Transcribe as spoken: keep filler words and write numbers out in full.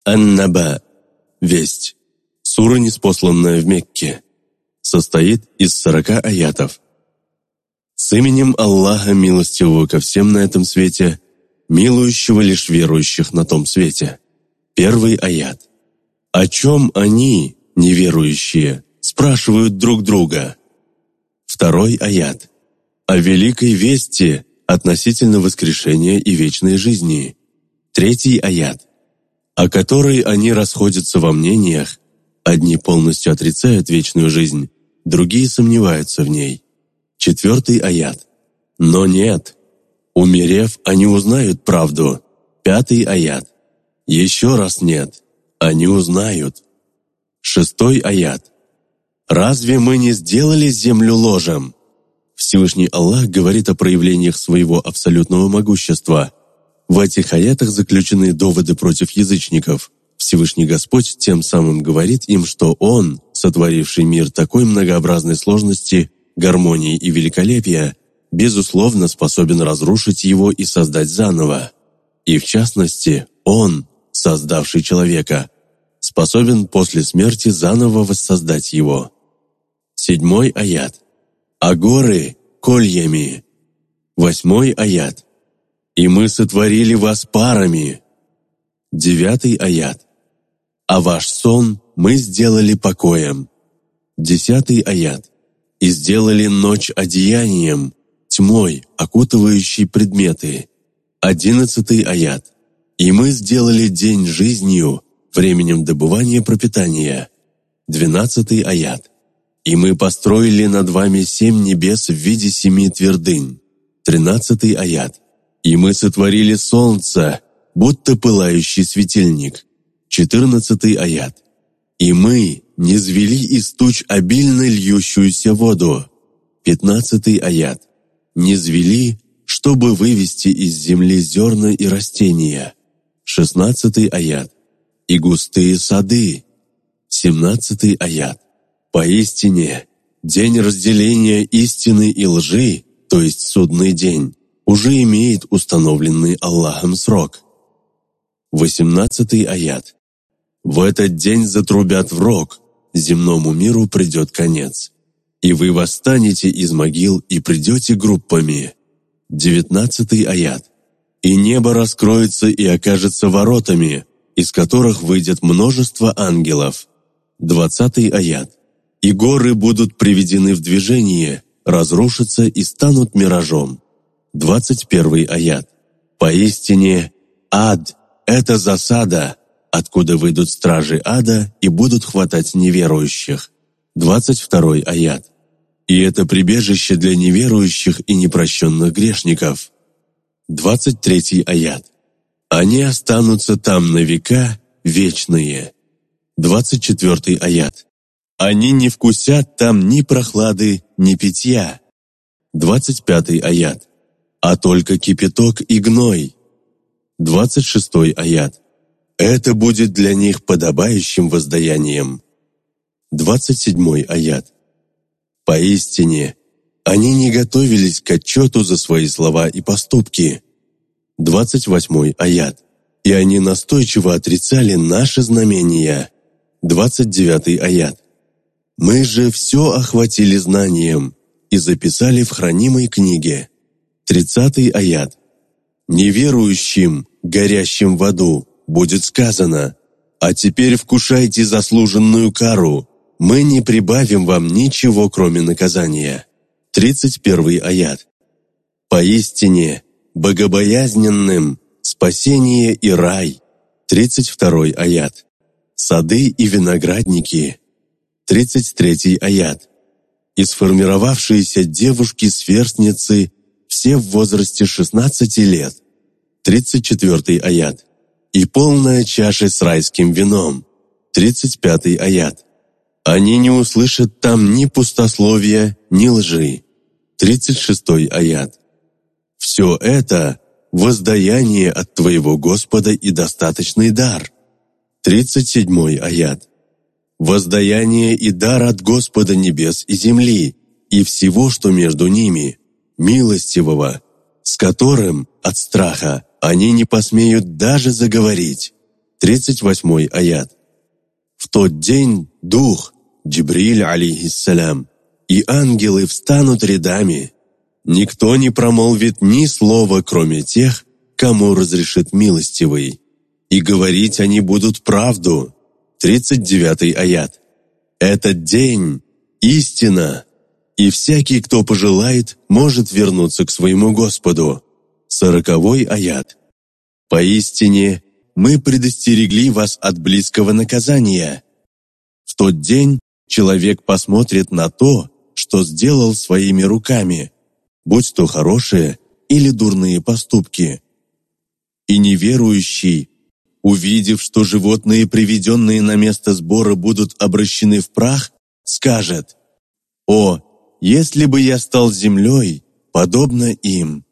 Ан-Наба. Весть. Сура, ниспосланная в Мекке. Состоит из сорока аятов. С именем Аллаха, милостивого ко всем на этом свете, милующего лишь верующих на том свете. Первый аят. О чем они, неверующие, спрашивают друг друга? Второй аят. О великой вести относительно воскрешения и вечной жизни. Третий аят. О которой они расходятся во мнениях, одни полностью отрицают вечную жизнь, другие сомневаются в ней. Четвертый аят. Но нет. Умерев, они узнают правду. Пятый аят. Еще раз нет. Они узнают. Шестой аят. Разве мы не сделали землю ложем? Всевышний Аллах говорит о проявлениях своего абсолютного могущества. В этих аятах заключены доводы против язычников. Всевышний Господь тем самым говорит им, что Он, сотворивший мир такой многообразной сложности, гармонии и великолепия, безусловно способен разрушить его и создать заново. И в частности, Он, создавший человека, способен после смерти заново воссоздать его. Седьмой аят. А горы кольями. Восьмой аят. И мы сотворили вас парами. Девятый аят. А ваш сон мы сделали покоем. Десятый аят. И сделали ночь одеянием, тьмой, окутывающей предметы. Одиннадцатый аят. И мы сделали день жизнью, временем добывания пропитания. Двенадцатый аят. И мы построили над вами семь небес в виде семи твердынь. Тринадцатый аят. И мы сотворили солнце, будто пылающий светильник. Четырнадцатый аят. И мы низвели из туч обильно льющуюся воду. Пятнадцатый аят. Низвели, чтобы вывести из земли зерна и растения. Шестнадцатый аят. И густые сады. Семнадцатый аят. Поистине, день разделения истины и лжи, то есть судный день, уже имеет установленный Аллахом срок. Восемнадцатый аят. В этот день затрубят в рог, земному миру придет конец, и вы восстанете из могил и придете группами. Девятнадцатый аят. И небо раскроется и окажется воротами, из которых выйдет множество ангелов. Двадцатый аят. И горы будут приведены в движение, разрушатся и станут миражом. Двадцать первый аят. Поистине, ад – это засада, откуда выйдут стражи ада и будут хватать неверующих. Двадцать второй аят. И это прибежище для неверующих и непрощенных грешников. Двадцать третий аят. Они останутся там на века вечные. Двадцать четвертый аят. Они не вкусят там ни прохлады, ни питья. Двадцать пятый аят. А только кипяток и гной. Двадцать шестой аят. Это будет для них подобающим воздаянием. Двадцать седьмой аят. Поистине, они не готовились к отчету за свои слова и поступки. Двадцать восьмой аят. И они настойчиво отрицали наши знамения. Двадцать девятый аят. Мы же все охватили знанием и записали в хранимой книге. Тридцатый аят. Неверующим, горящим в аду, будет сказано: «А теперь вкушайте заслуженную кару, мы не прибавим вам ничего, кроме наказания». Тридцать первый аят. Поистине, богобоязненным спасение и рай. Тридцать второй аят. Сады и виноградники. Тридцать третий аят. И сформировавшиеся девушки-сверстницы, все в возрасте шестнадцати лет. Тридцать четвертый аят. И полная чаша с райским вином. Тридцать пятый аят. Они не услышат там ни пустословия, ни лжи. Тридцать шестой аят. Все это – воздаяние от твоего Господа и достаточный дар. Тридцать седьмой аят. Воздаяние и дар от Господа небес и земли, и всего, что между ними, милостивого, с которым, от страха, они не посмеют даже заговорить. тридцать восьмой аят. В тот день Дух, Джибриль, алейхиссалям, и ангелы встанут рядами. Никто не промолвит ни слова, кроме тех, кому разрешит милостивый. И говорить они будут правду. тридцать девятый аят. Этот день – истина, и всякий, кто пожелает, может вернуться к своему Господу. сороковой аят. Поистине, мы предостерегли вас от близкого наказания. В тот день человек посмотрит на то, что сделал своими руками, будь то хорошие или дурные поступки. И неверующий, увидев, что животные, приведенные на место сбора, будут обращены в прах, скажет: «О, если бы я стал землей, подобно им!»